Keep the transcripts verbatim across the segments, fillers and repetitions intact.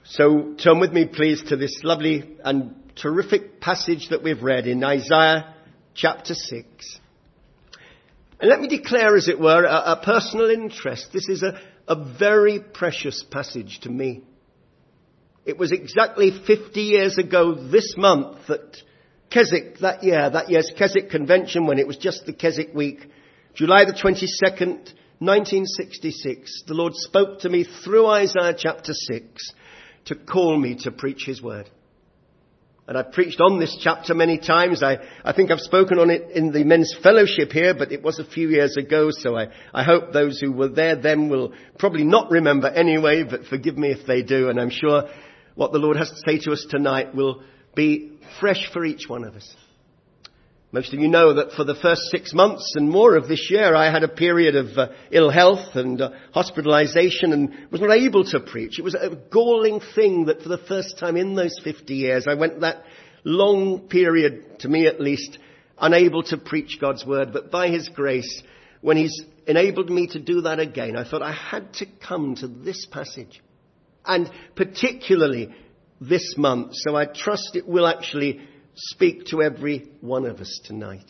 So turn with me, please, to this lovely and terrific passage that we've read in Isaiah chapter six. And let me declare, as it were, a, a personal interest. This is a, a very precious passage to me. It was exactly fifty years ago this month that Keswick, that year, that year's Keswick Convention, when it was just the Keswick week, July the twenty-second, nineteen sixty-six, the Lord spoke to me through Isaiah chapter six to call me to preach his word. And I've preached on this chapter many times. I, I think I've spoken on it in the men's fellowship here, but it was a few years ago, so I, I hope those who were there then will probably not remember anyway, but forgive me if they do. And I'm sure what the Lord has to say to us tonight will be fresh for each one of us. Most of you know that for the first six months and more of this year, I had a period of uh, ill health and uh, hospitalization and was not able to preach. It was a galling thing that for the first time in those fifty years, I went that long period, to me at least, unable to preach God's word. But by his grace, when he's enabled me to do that again, I thought I had to come to this passage. And particularly this month. So I trust it will actually speak to every one of us tonight.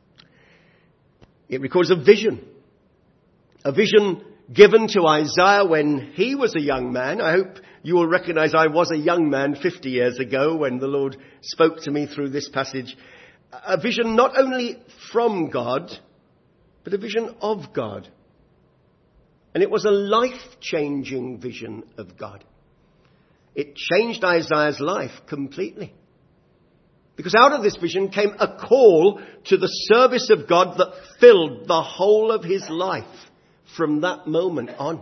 It records a vision. A vision given to Isaiah when he was a young man. I hope you will recognize I was a young man fifty years ago when the Lord spoke to me through this passage. A vision not only from God, but a vision of God. And it was a life-changing vision of God. It changed Isaiah's life completely. Because out of this vision came a call to the service of God that filled the whole of his life from that moment on.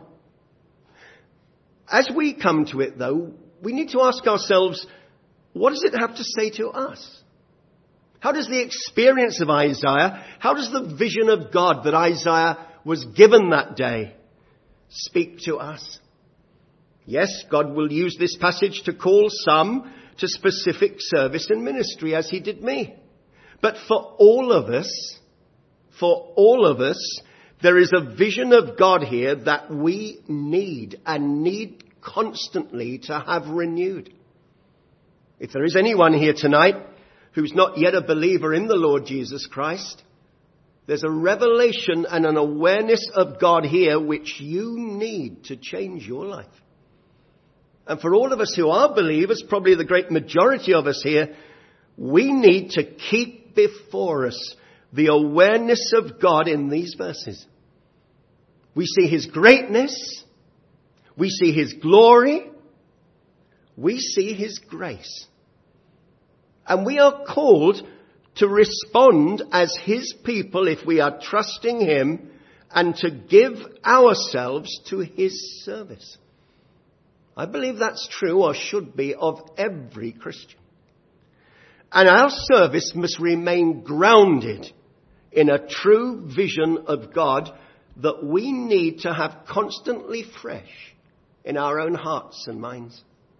As we come to it, though, we need to ask ourselves, what does it have to say to us? How does the experience of Isaiah, how does the vision of God that Isaiah was given that day speak to us? Yes, God will use this passage to call some to specific service and ministry, as he did me. But for all of us, for all of us, there is a vision of God here that we need and need constantly to have renewed. If there is anyone here tonight who's not yet a believer in the Lord Jesus Christ, there's a revelation and an awareness of God here which you need to change your life. And for all of us who are believers, probably the great majority of us here, we need to keep before us the awareness of God in these verses. We see his greatness. We see his glory. We see his grace. And we are called to respond as his people if we are trusting him and to give ourselves to his service. I believe that's true, or should be, of every Christian. And our service must remain grounded in a true vision of God that we need to have constantly fresh in our own hearts and minds.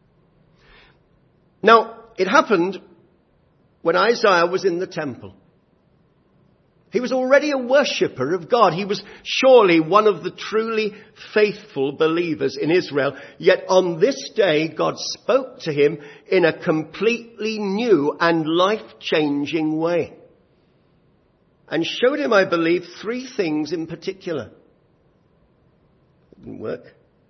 Now, it happened when Isaiah was in the temple. He was already a worshipper of God. He was surely one of the truly faithful believers in Israel. Yet on this day, God spoke to him in a completely new and life-changing way. And showed him, I believe, three things in particular. It didn't work.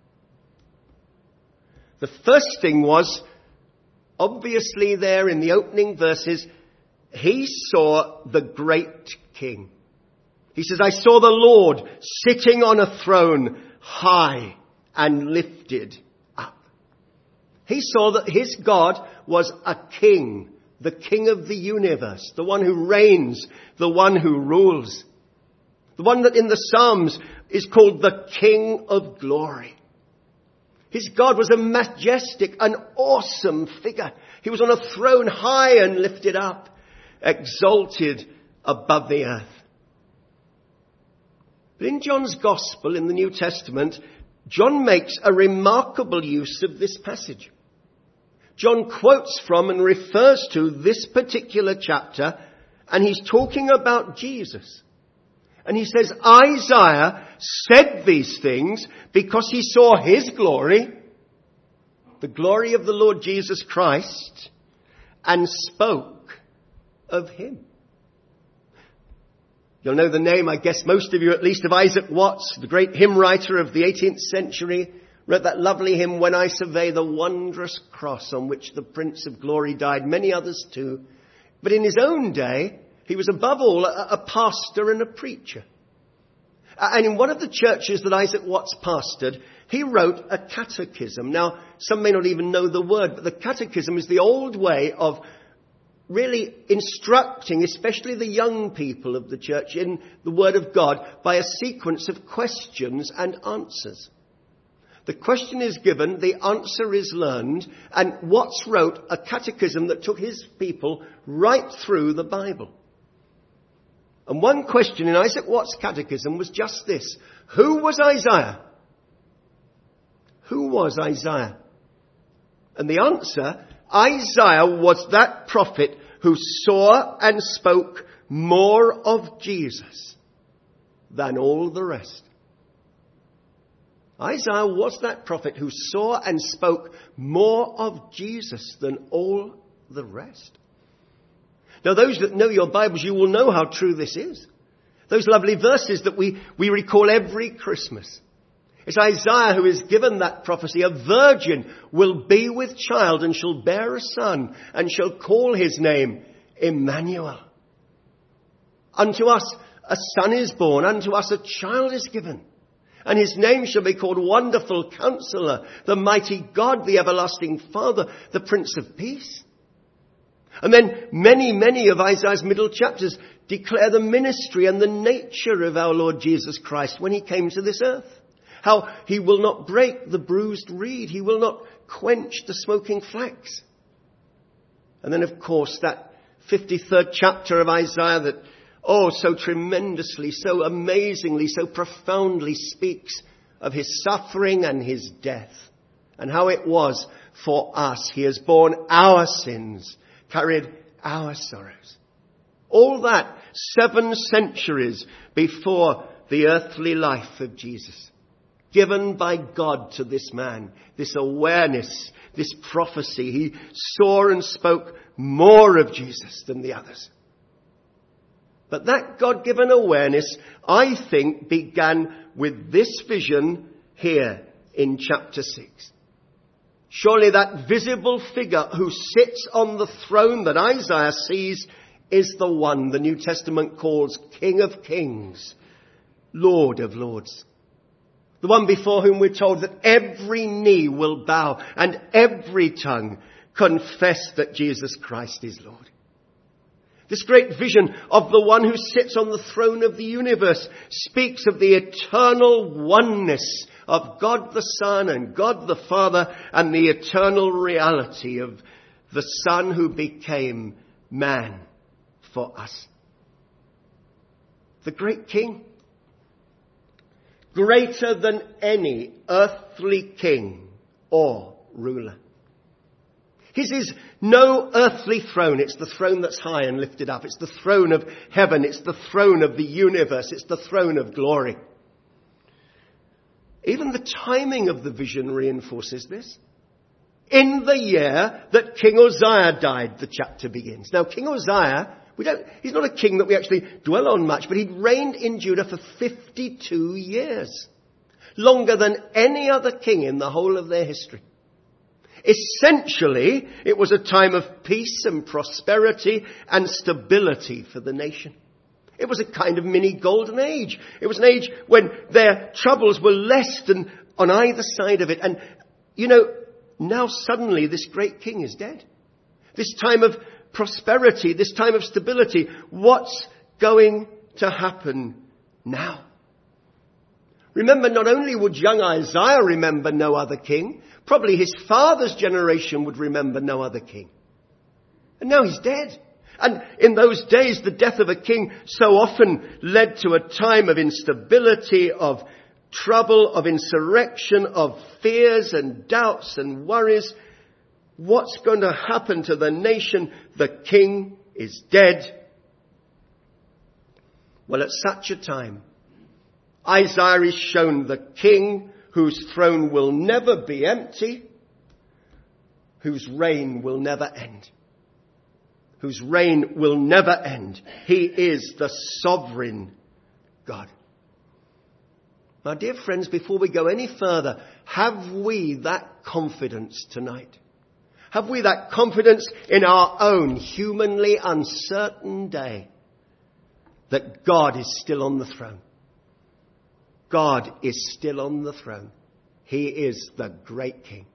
The first thing was, obviously there in the opening verses, he saw the great King. He says, I saw the Lord sitting on a throne high and lifted up. He saw that his God was a king, the king of the universe, the one who reigns, the one who rules, the one that in the Psalms is called the King of Glory. His God was a majestic, an awesome figure. He was on a throne high and lifted up, exalted above the earth. But in John's Gospel, in the New Testament, John makes a remarkable use of this passage. John quotes from and refers to this particular chapter, and he's talking about Jesus. And he says, Isaiah said these things because he saw his glory the glory of the Lord Jesus Christ, and spoke of him. You'll know the name, I guess most of you at least, of Isaac Watts, the great hymn writer of the eighteenth century, wrote that lovely hymn, "When I Survey the Wondrous Cross on which the Prince of Glory died," many others too. But in his own day, he was above all a, a pastor and a preacher. And in one of the churches that Isaac Watts pastored, he wrote a catechism. Now, some may not even know the word, but the catechism is the old way of really instructing, especially the young people of the church, in the Word of God by a sequence of questions and answers. The question is given, the answer is learned, and Watts wrote a catechism that took his people right through the Bible. And one question in Isaac Watts' catechism was just this: who was Isaiah? Who was Isaiah? And the answer, Isaiah was that prophet who saw and spoke more of Jesus than all the rest. Isaiah was that prophet who saw and spoke more of Jesus than all the rest. Now, those that know your Bibles, you will know how true this is. Those lovely verses that we, we recall every Christmas. It's Isaiah who is given that prophecy. A virgin will be with child and shall bear a son and shall call his name Emmanuel. Unto us a son is born, unto us a child is given. And his name shall be called Wonderful Counselor, the Mighty God, the Everlasting Father, the Prince of Peace. And then many, many of Isaiah's middle chapters declare the ministry and the nature of our Lord Jesus Christ when he came to this earth. How he will not break the bruised reed. He will not quench the smoking flax. And then, of course, that fifty-third chapter of Isaiah that, oh, so tremendously, so amazingly, so profoundly speaks of his suffering and his death. And how it was for us. He has borne our sins, carried our sorrows. All that seven centuries before the earthly life of Jesus. Given by God to this man, this awareness, this prophecy. He saw and spoke more of Jesus than the others. But that God-given awareness, I think, began with this vision here in chapter six. Surely that visible figure who sits on the throne that Isaiah sees is the one the New Testament calls King of Kings, Lord of Lords. The one before whom we're told that every knee will bow and every tongue confess that Jesus Christ is Lord. This great vision of the one who sits on the throne of the universe speaks of the eternal oneness of God the Son and God the Father and the eternal reality of the Son who became man for us. The great King, greater than any earthly king or ruler. His is no earthly throne. It's the throne that's high and lifted up. It's the throne of heaven. It's the throne of the universe. It's the throne of glory. Even the timing of the vision reinforces this. In the year that King Uzziah died, the chapter begins. Now, King Uzziah, we don't, he's not a king that we actually dwell on much, but he'd reigned in Judah for fifty-two years. Longer than any other king in the whole of their history. Essentially, it was a time of peace and prosperity and stability for the nation. It was a kind of mini golden age. It was an age when their troubles were less than on either side of it. And, you know, now suddenly this great king is dead. This time of prosperity, this time of stability, what's going to happen now? Remember, not only would young Isaiah remember no other king, probably his father's generation would remember no other king. And now he's dead. And in those days, the death of a king so often led to a time of instability, of trouble, of insurrection, of fears and doubts and worries. What's going to happen to the nation? The king is dead. Well, at such a time, Isaiah is shown the king whose throne will never be empty whose reign will never end. Whose reign will never end. He is the sovereign God. My dear friends, before we go any further, have we that confidence tonight? Have we that confidence in our own humanly uncertain day that God is still on the throne? God is still on the throne. He is the great King.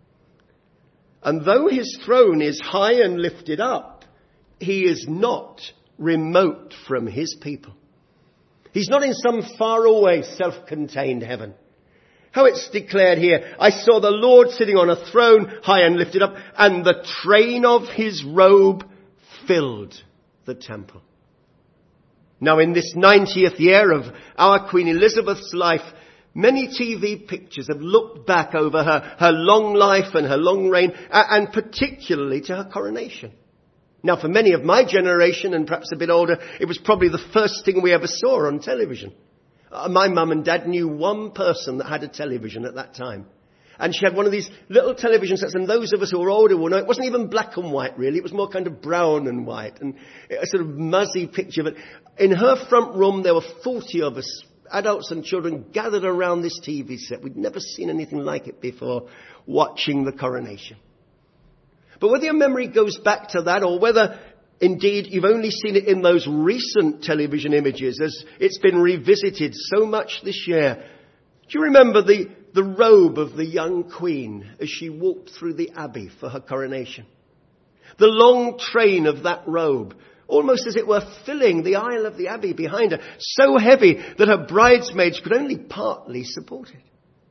And though his throne is high and lifted up, he is not remote from his people. He's not in some faraway, self-contained heaven. How it's declared here, I saw the Lord sitting on a throne, high and lifted up, and the train of his robe filled the temple. Now, in this ninetieth year of our Queen Elizabeth's life, many T V pictures have looked back over her, her long life and her long reign, and particularly to her coronation. Now, for many of my generation, and perhaps a bit older, it was probably the first thing we ever saw on television. Uh, my mum and dad knew one person that had a television at that time. And she had one of these little television sets, and those of us who were older will know it wasn't even black and white, really. It was more kind of brown and white, and a sort of muzzy picture. But in her front room, there were forty of us, adults and children, gathered around this T V set. We'd never seen anything like it before, watching the coronation. But whether your memory goes back to that, or whether indeed you've only seen it in those recent television images as it's been revisited so much this year, do you remember the, the robe of the young queen as she walked through the abbey for her coronation? The long train of that robe, almost as it were filling the aisle of the abbey behind her, so heavy that her bridesmaids could only partly support it.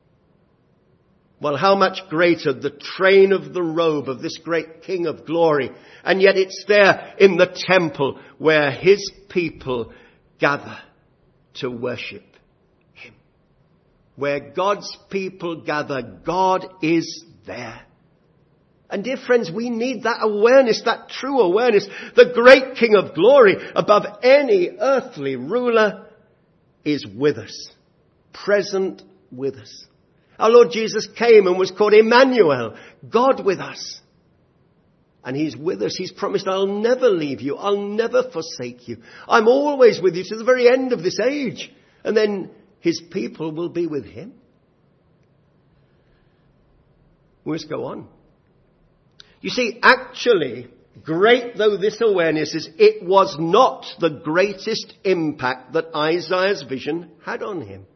Well, how much greater the train of the robe of this great King of glory. And yet it's there in the temple where his people gather to worship him. Where God's people gather, God is there. And dear friends, we need that awareness, that true awareness. The great King of glory, above any earthly ruler, is with us. Present with us. Our Lord Jesus came and was called Emmanuel, God with us. And he's with us. He's promised, I'll never leave you. I'll never forsake you. I'm always with you to the very end of this age. And then his people will be with him. We must go on. You see, actually, great though this awareness is, it was not the greatest impact that Isaiah's vision had on him.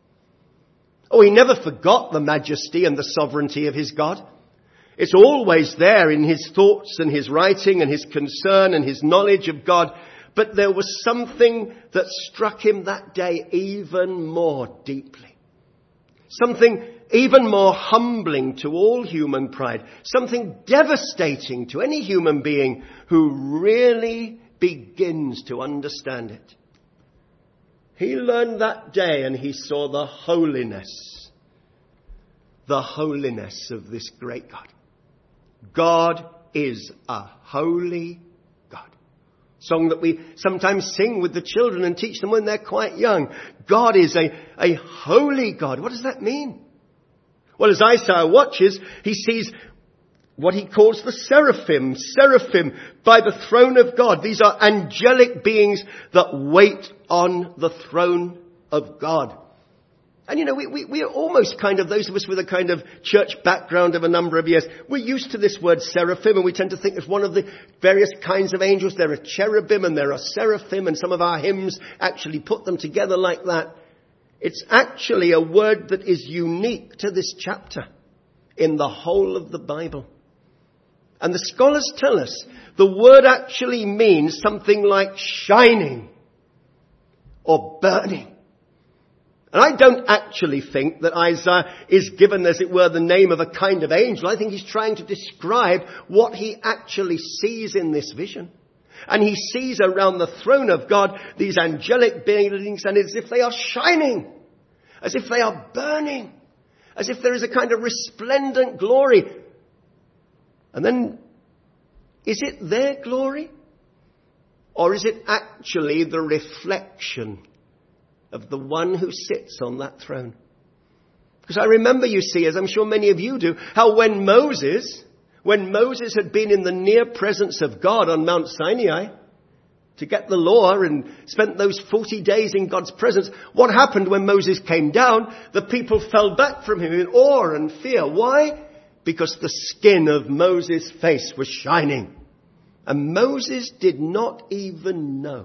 Oh, he never forgot the majesty and the sovereignty of his God. It's always there in his thoughts and his writing and his concern and his knowledge of God. But there was something that struck him that day even more deeply. Something even more humbling to all human pride. Something devastating to any human being who really begins to understand it. He learned that day and he saw the holiness, the holiness of this great God. God is a holy God. Song that we sometimes sing with the children and teach them when they're quite young. God is a, a holy God. What does that mean? Well, as Isaiah watches, he sees what he calls the seraphim, seraphim by the throne of God. These are angelic beings that wait on the throne of God. And you know, we, we, we are almost kind of, those of us with a kind of church background of a number of years, we're used to this word seraphim, and we tend to think it's one of the various kinds of angels. There are cherubim and there are seraphim, and some of our hymns actually put them together like that. It's actually a word that is unique to this chapter in the whole of the Bible. And the scholars tell us the word actually means something like shining or burning. And I don't actually think that Isaiah is given, as it were, the name of a kind of angel. I think he's trying to describe what he actually sees in this vision. And he sees around the throne of God these angelic beings, and as if they are shining, as if they are burning, as if there is a kind of resplendent glory. And then, is it their glory? Or is it actually the reflection of the one who sits on that throne? Because I remember, you see, as I'm sure many of you do, how when Moses When Moses had been in the near presence of God on Mount Sinai to get the law and spent those forty days in God's presence, what happened when Moses came down? The people fell back from him in awe and fear. Why? Because the skin of Moses' face was shining. And Moses did not even know.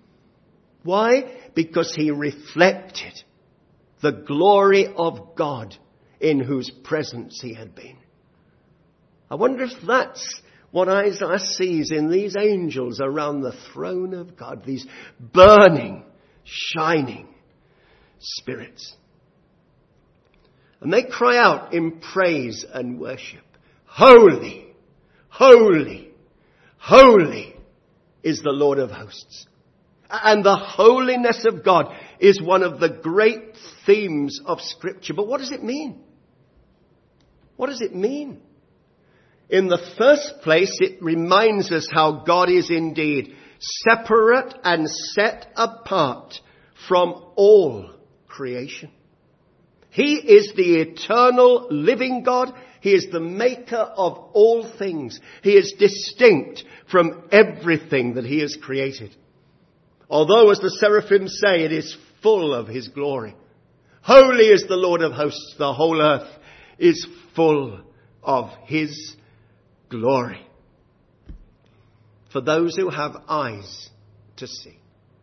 Why? Because he reflected the glory of God in whose presence he had been. I wonder if that's what Isaiah sees in these angels around the throne of God, these burning, shining spirits. And they cry out in praise and worship, "Holy, holy, holy is the Lord of hosts." And the holiness of God is one of the great themes of Scripture. But what does it mean? What does it mean? In the first place, it reminds us how God is indeed separate and set apart from all creation. He is the eternal living God. He is the maker of all things. He is distinct from everything that he has created. Although, as the seraphim say, it is full of his glory. Holy is the Lord of hosts. The whole earth is full of his glory. For those who have eyes to see.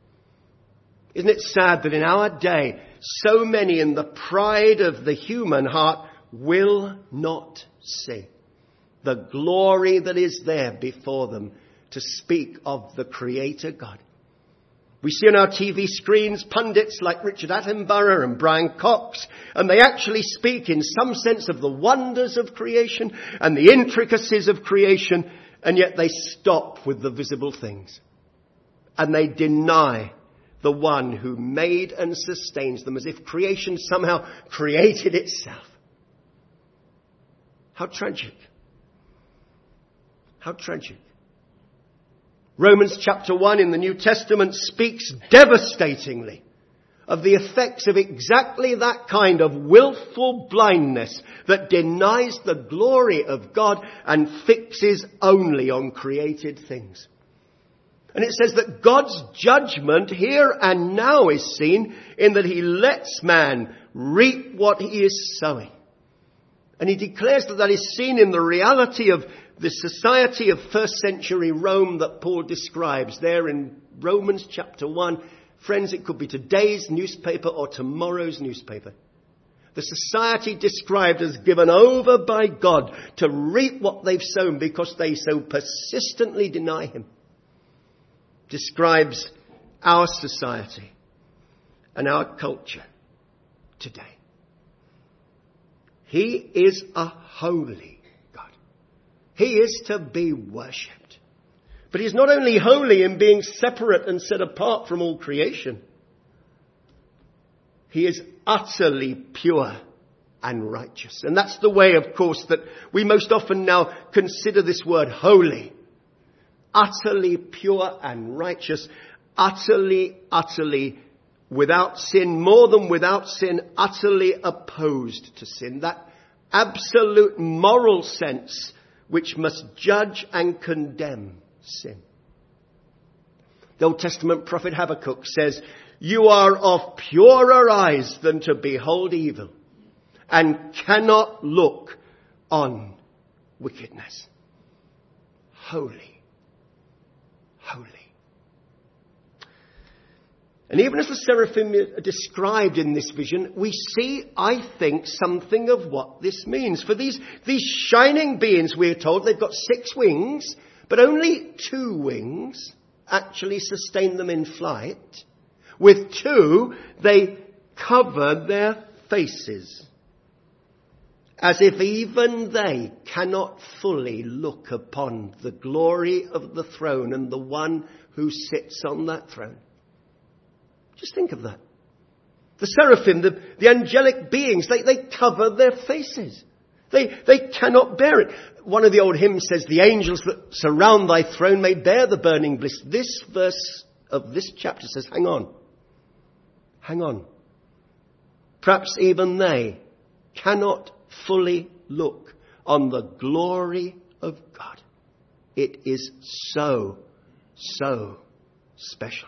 Isn't it sad that in our day, so many in the pride of the human heart will not see the glory that is there before them to speak of the Creator God? We see on our T V screens pundits like Richard Attenborough and Brian Cox, and they actually speak in some sense of the wonders of creation and the intricacies of creation, and yet they stop with the visible things. And they deny the one who made and sustains them, as if creation somehow created itself. How tragic. How tragic. Romans chapter one in the New Testament speaks devastatingly of the effects of exactly that kind of willful blindness that denies the glory of God and fixes only on created things. And it says that God's judgment here and now is seen in that he lets man reap what he is sowing. And he declares that that is seen in the reality of the society of first century Rome that Paul describes there in Romans chapter one. Friends, it could be today's newspaper or tomorrow's newspaper. The society described as given over by God to reap what they've sown because they so persistently deny him. Describes our society and our culture today. He is a holy God. He is to be worshipped. But he's not only holy in being separate and set apart from all creation. He is utterly pure and righteous. And that's the way, of course, that we most often now consider this word holy. Utterly pure and righteous. Utterly, utterly without sin, more than without sin, utterly opposed to sin. That absolute moral sense which must judge and condemn sin. The Old Testament prophet Habakkuk says, "You are of purer eyes than to behold evil, and cannot look on wickedness." Holy, holy. And even as the seraphim are described in this vision, we see, I think, something of what this means. For these, these shining beings, we're told, they've got six wings, but only two wings actually sustain them in flight. With two, they cover their faces, as if even they cannot fully look upon the glory of the throne and the one who sits on that throne. Just think of that. The seraphim, the, the angelic beings, they, they cover their faces. They, they cannot bear it. One of the old hymns says, "The angels that surround thy throne may bear the burning bliss." This verse of this chapter says, hang on. Hang on. Perhaps even they cannot fully look on the glory of God. It is so, so special.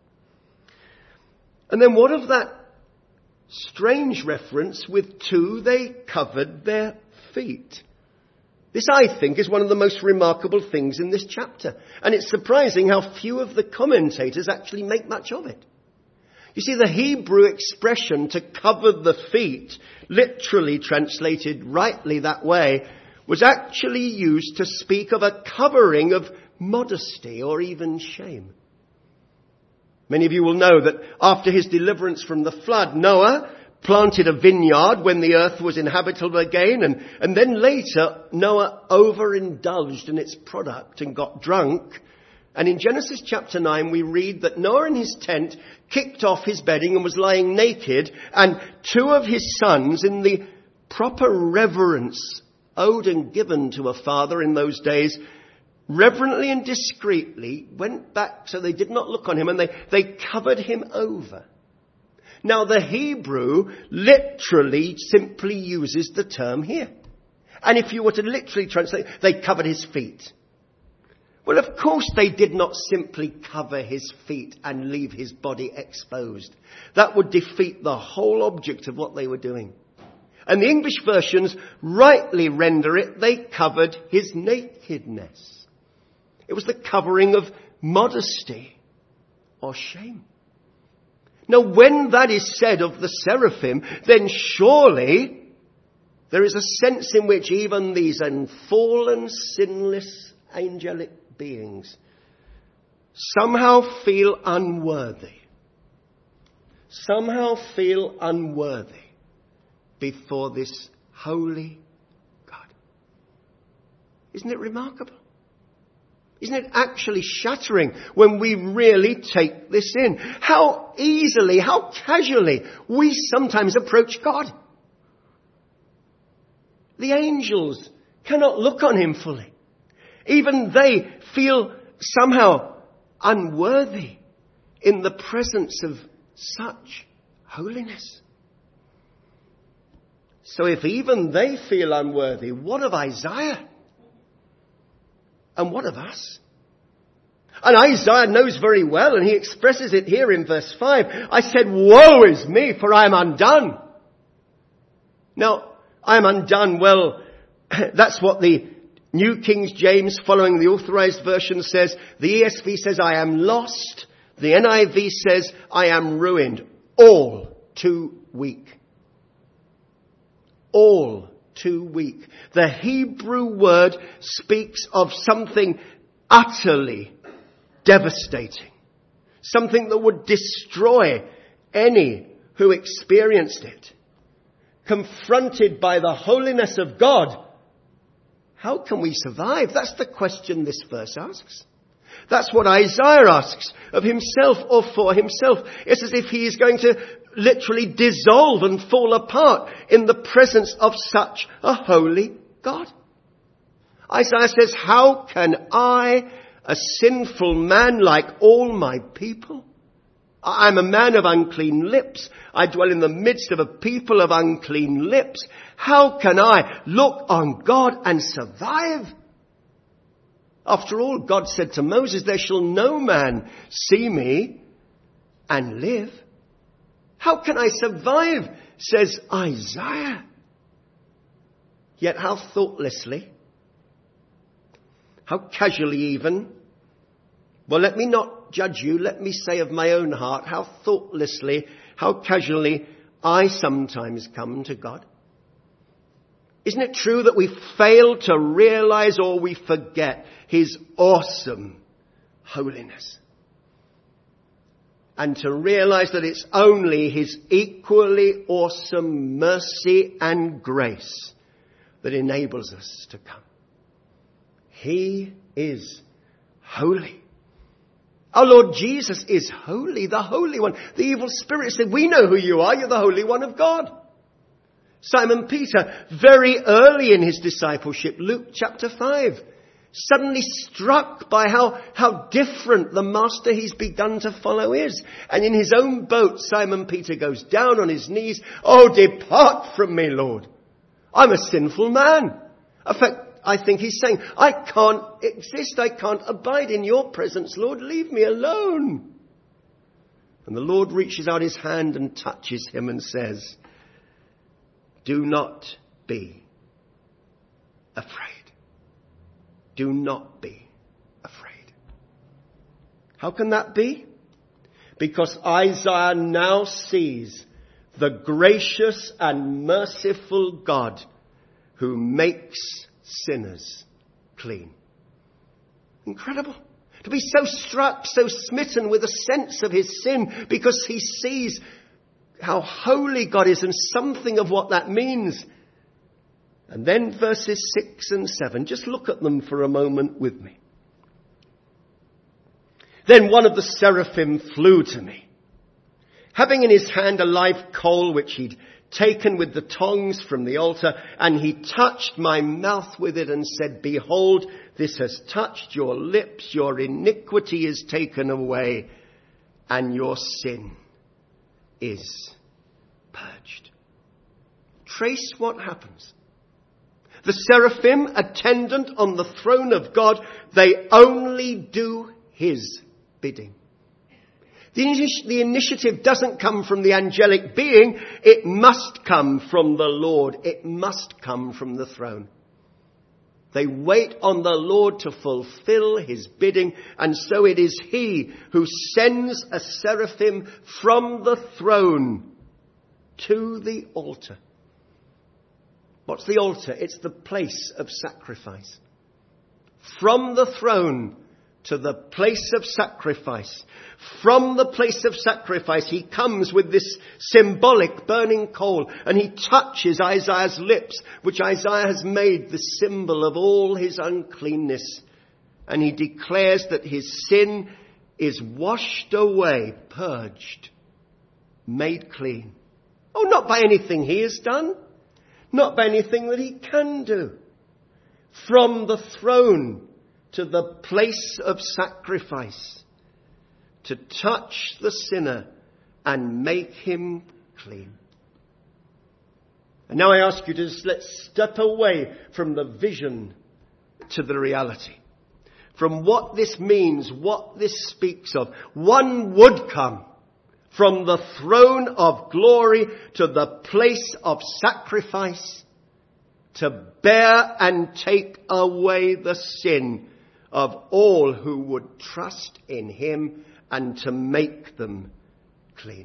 And then what of that strange reference with two, they covered their feet? This, I think, is one of the most remarkable things in this chapter. And it's surprising how few of the commentators actually make much of it. You see, the Hebrew expression to cover the feet, literally translated rightly that way, was actually used to speak of a covering of modesty or even shame. Many of you will know that after his deliverance from the flood, Noah planted a vineyard when the earth was inhabitable again, and, and then later Noah overindulged in its product and got drunk. And in Genesis chapter nine we read that Noah in his tent kicked off his bedding and was lying naked, and two of his sons, in the proper reverence owed and given to a father in those days, reverently and discreetly went back so they did not look on him, and they, they covered him over. Now, the Hebrew literally simply uses the term here. And if you were to literally translate, they covered his feet. Well, of course, they did not simply cover his feet and leave his body exposed. That would defeat the whole object of what they were doing. And the English versions rightly render it, they covered his nakedness. It was the covering of modesty or shame. Now, when that is said of the seraphim, then surely there is a sense in which even these fallen, sinless, angelic beings somehow feel unworthy. Somehow feel unworthy before this holy God. Isn't it remarkable? Isn't it actually shattering when we really take this in? How easily, how casually we sometimes approach God. The angels cannot look on him fully. Even they feel somehow unworthy in the presence of such holiness. So if even they feel unworthy, what of Isaiah? And what of us? And Isaiah knows very well, and he expresses it here in verse five. I said, woe is me, for I am undone. Now, I am undone. Well, that's what the New King James, following the authorized version, says. The E S V says, I am lost. The N I V says, I am ruined. All too weak. All too weak. The Hebrew word speaks of something utterly devastating. Something that would destroy any who experienced it. Confronted by the holiness of God, how can we survive? That's the question this verse asks. That's what Isaiah asks of himself or for himself. It's as if he is going to literally dissolve and fall apart in the presence of such a holy God. Isaiah says, how can I, a sinful man like all my people? I'm a man of unclean lips. I dwell in the midst of a people of unclean lips. How can I look on God and survive? After all, God said to Moses, there shall no man see me and live. How can I survive? Says Isaiah. Yet how thoughtlessly, how casually even, well, let me not judge you, let me say of my own heart, how thoughtlessly, how casually I sometimes come to God. Isn't it true that we fail to realize or we forget his awesome holiness? And to realize that it's only his equally awesome mercy and grace that enables us to come. He is holy. Our Lord Jesus is holy, the Holy One. The evil spirit said, we know who you are, you're the Holy One of God. Simon Peter, very early in his discipleship, Luke chapter five, suddenly struck by how, how different the master he's begun to follow is. And in his own boat, Simon Peter goes down on his knees. Oh, depart from me, Lord. I'm a sinful man. In fact, I think he's saying, I can't exist, I can't abide in your presence, Lord, leave me alone. And the Lord reaches out his hand and touches him and says, do not be afraid. Do not be afraid. How can that be? Because Isaiah now sees the gracious and merciful God who makes sinners clean. Incredible. To be so struck, so smitten with a sense of his sin because he sees how holy God is and something of what that means. And then verses six and seven, just look at them for a moment with me. Then one of the seraphim flew to me, having in his hand a live coal which he'd taken with the tongs from the altar, and he touched my mouth with it and said, behold, this has touched your lips, your iniquity is taken away, and your sin is purged. Trace what happens. The seraphim attendant on the throne of God, they only do his bidding. The, initi- the initiative doesn't come from the angelic being. It must come from the Lord. It must come from the throne. They wait on the Lord to fulfill his bidding, and so it is he who sends a seraphim from the throne to the altar. What's the altar? It's the place of sacrifice. From the throne to the place of sacrifice. From the place of sacrifice, he comes with this symbolic burning coal, and he touches Isaiah's lips, which Isaiah has made the symbol of all his uncleanness. And he declares that his sin is washed away, purged, made clean. Oh, not by anything he has done, not by anything that he can do. From the throne to the place of sacrifice, to touch the sinner and make him clean. And now I ask you to just let's step away from the vision to the reality. From what this means, what this speaks of. One would come from the throne of glory to the place of sacrifice to bear and take away the sin of all who would trust in him and to make them clean.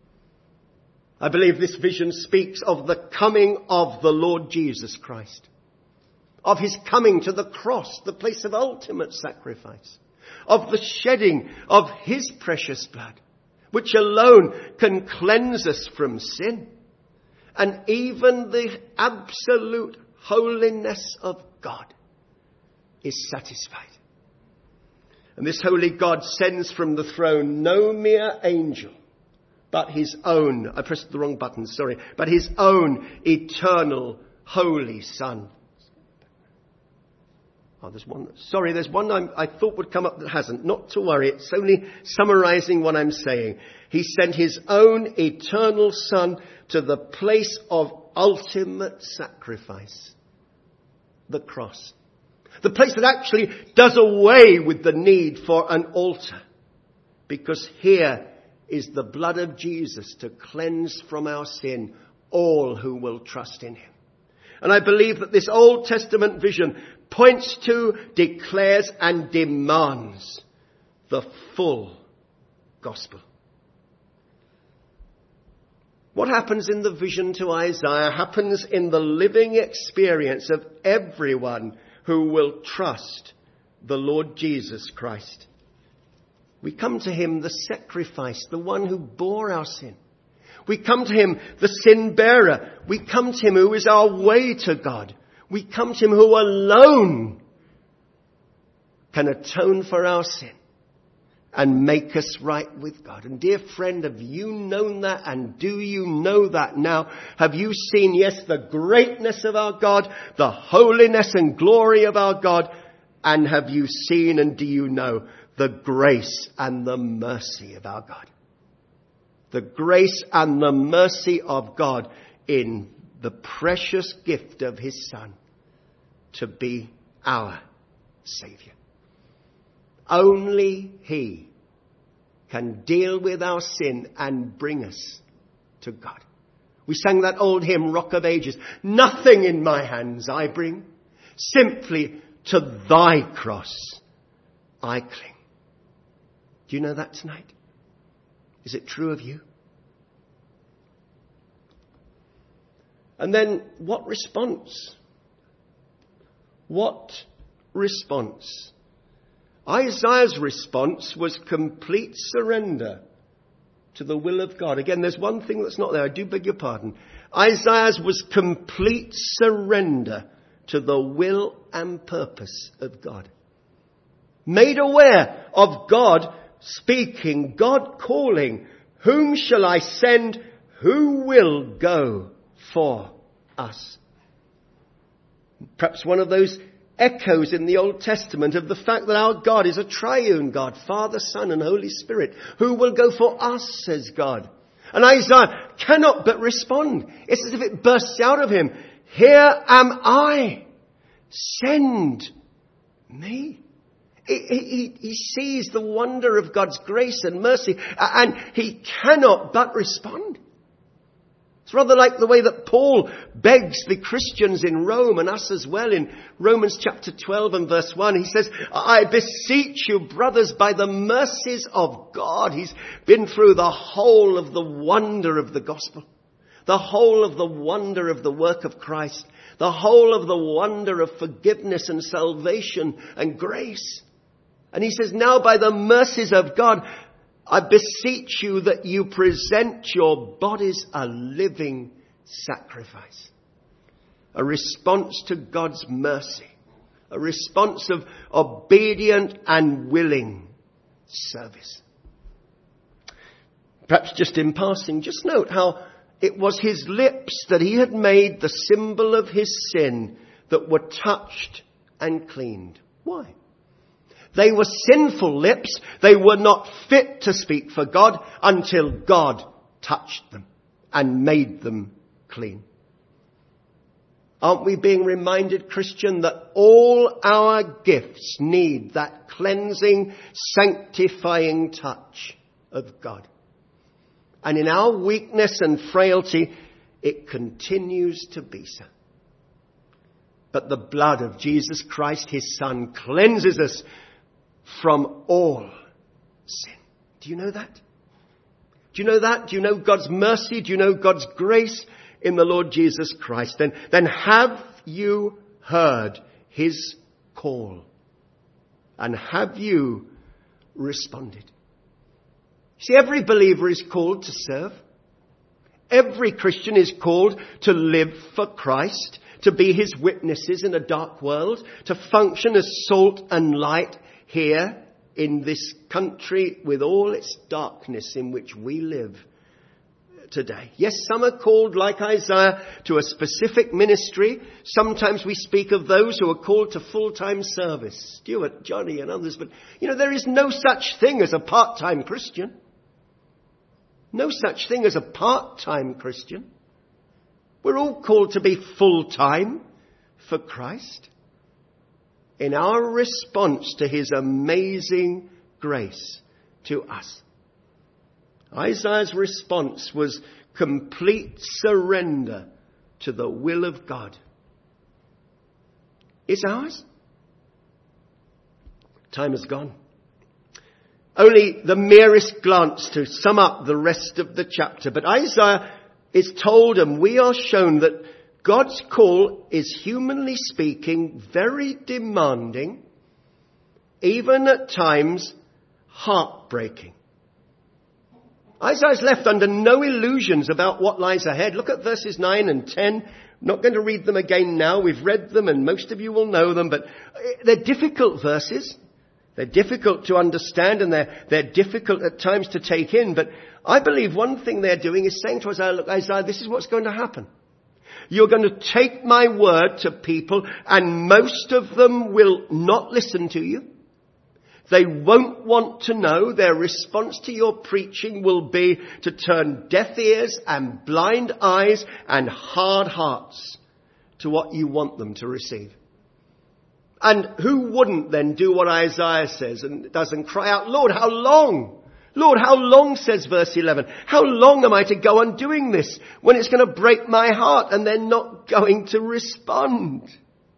I believe this vision speaks of the coming of the Lord Jesus Christ, of his coming to the cross, the place of ultimate sacrifice, of the shedding of his precious blood, which alone can cleanse us from sin, and even the absolute holiness of God is satisfied. And this holy God sends from the throne no mere angel, but his own, I pressed the wrong button, sorry, but his own eternal holy Son. Oh, there's one, sorry, there's one I'm, I thought would come up that hasn't. Not to worry, it's only summarizing what I'm saying. He sent his own eternal Son to the place of ultimate sacrifice, the cross. The place that actually does away with the need for an altar. Because here is the blood of Jesus to cleanse from our sin all who will trust in him. And I believe that this Old Testament vision points to, declares and demands the full gospel. What happens in the vision to Isaiah happens in the living experience of everyone who will trust the Lord Jesus Christ. We come to him, the sacrifice, the one who bore our sin. We come to him, the sin bearer. We come to him who is our way to God. We come to him who alone can atone for our sin and make us right with God. And dear friend, have you known that, and do you know that now? Have you seen, yes, the greatness of our God, the holiness and glory of our God, and have you seen and do you know the grace and the mercy of our God? The grace and the mercy of God in the precious gift of his Son, to be our Saviour. Only He can deal with our sin and bring us to God. We sang that old hymn, Rock of Ages. Nothing in my hands I bring, simply to thy cross I cling. Do you know that tonight? Is it true of you? And then what response? What response? Isaiah's response was complete surrender to the will of God. Again, there's one thing that's not there. I do beg your pardon. Isaiah's was complete surrender to the will and purpose of God. Made aware of God speaking, God calling, whom shall I send? Who will go for us? Perhaps one of those echoes in the Old Testament of the fact that our God is a triune God, Father, Son and Holy Spirit. Who will go for us, says God. And Isaiah cannot but respond. It's as if it bursts out of him. Here am I. Send me. He, he, he sees the wonder of God's grace and mercy, and he cannot but respond. It's rather like the way that Paul begs the Christians in Rome and us as well in Romans chapter twelve and verse one. He says, I beseech you, brothers, by the mercies of God. He's been through the whole of the wonder of the gospel, the whole of the wonder of the work of Christ, the whole of the wonder of forgiveness and salvation and grace. And he says, now by the mercies of God, I beseech you that you present your bodies a living sacrifice. A response to God's mercy. A response of obedient and willing service. Perhaps just in passing, just note how it was his lips that he had made the symbol of his sin that were touched and cleaned. Why? They were sinful lips. They were not fit to speak for God until God touched them and made them clean. Aren't we being reminded, Christian, that all our gifts need that cleansing, sanctifying touch of God? And in our weakness and frailty, it continues to be so. But the blood of Jesus Christ, his Son, cleanses us from all sin. Do you know that? Do you know that? Do you know God's mercy? Do you know God's grace in the Lord Jesus Christ? Then, then have you heard his call? And have you responded? See, every believer is called to serve. Every Christian is called to live for Christ, to be his witnesses in a dark world, to function as salt and light here in this country with all its darkness in which we live today. Yes, some are called, like Isaiah, to a specific ministry. Sometimes we speak of those who are called to full-time service. Stuart, Johnny and others. But, you know, there is no such thing as a part-time Christian. No such thing as a part-time Christian. We're all called to be full-time for Christ. In our response to his amazing grace to us. Isaiah's response was complete surrender to the will of God. Is ours? Time has gone. Only the merest glance to sum up the rest of the chapter. But Isaiah is told, and we are shown, that God's call is, humanly speaking, very demanding, even at times heartbreaking. Isaiah's left under no illusions about what lies ahead. Look at verses nine and ten. I'm not going to read them again now. We've read them and most of you will know them, but they're difficult verses. They're difficult to understand and they're, they're difficult at times to take in. But I believe one thing they're doing is saying to Isaiah, look, Isaiah, this is what's going to happen. You're going to take my word to people and most of them will not listen to you. They won't want to know. Their response to your preaching will be to turn deaf ears and blind eyes and hard hearts to what you want them to receive. And who wouldn't then do what Isaiah says and does and cry out, Lord, how long? Lord, how long, says verse eleven. How long am I to go on doing this when it's going to break my heart and they're not going to respond?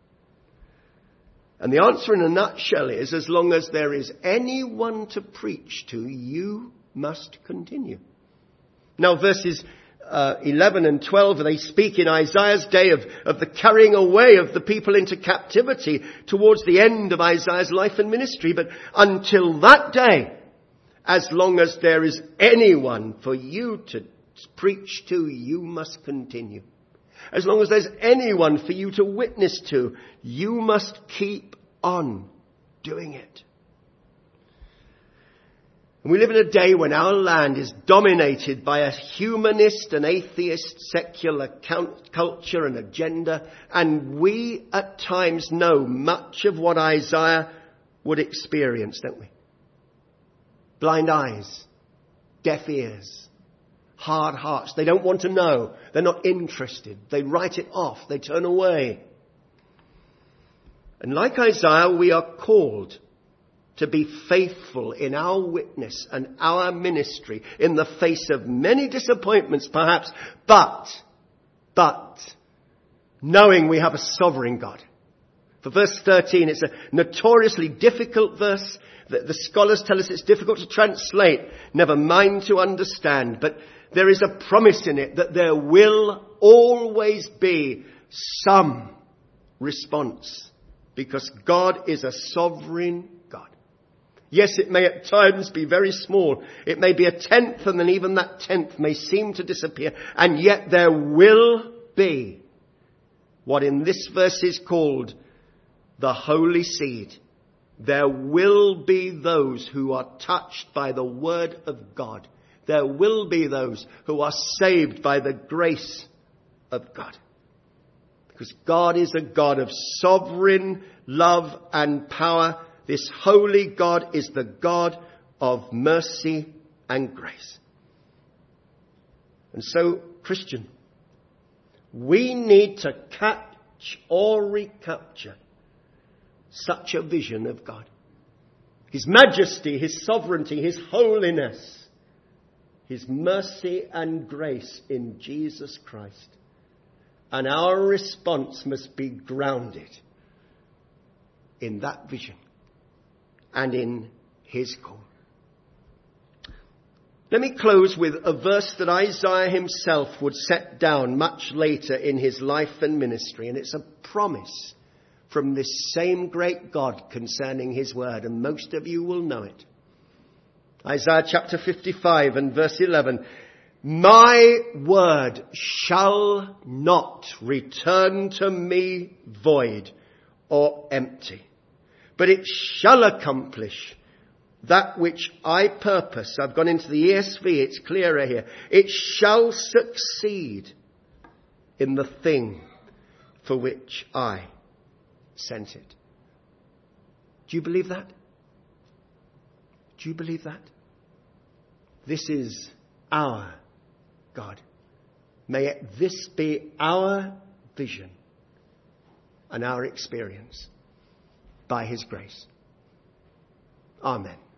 And the answer in a nutshell is, as long as there is anyone to preach to, you must continue. Now verses uh, eleven and twelve, they speak in Isaiah's day of, of the carrying away of the people into captivity towards the end of Isaiah's life and ministry. But until that day, as long as there is anyone for you to preach to, you must continue. As long as there's anyone for you to witness to, you must keep on doing it. And we live in a day when our land is dominated by a humanist and atheist secular culture and agenda, and we at times know much of what Isaiah would experience, don't we? Blind eyes, deaf ears, hard hearts. They don't want to know. They're not interested. They write it off. They turn away. And like Isaiah, we are called to be faithful in our witness and our ministry in the face of many disappointments perhaps, but, but, knowing we have a sovereign God. For verse thirteen, it's a notoriously difficult verse. The, the scholars tell us it's difficult to translate, never mind to understand. But there is a promise in it that there will always be some response, because God is a sovereign God. Yes, it may at times be very small. It may be a tenth, and then even that tenth may seem to disappear. And yet there will be what in this verse is called the holy seed. There will be those who are touched by the word of God. There will be those who are saved by the grace of God. Because God is a God of sovereign love and power. This holy God is the God of mercy and grace. And so, Christian, we need to catch or recapture such a vision of God. His majesty, His sovereignty, His holiness, His mercy and grace in Jesus Christ. And our response must be grounded in that vision and in His call. Let me close with a verse that Isaiah himself would set down much later in his life and ministry. And it's a promise from this same great God concerning His word. And most of you will know it. Isaiah chapter fifty-five and verse eleven. My word shall not return to me void or empty, but it shall accomplish that which I purpose. I've gone into the E S V, it's clearer here. It shall succeed in the thing for which I sent it. Do you believe that? Do you believe that? This is our God. May it, this be our vision and our experience by His grace. Amen.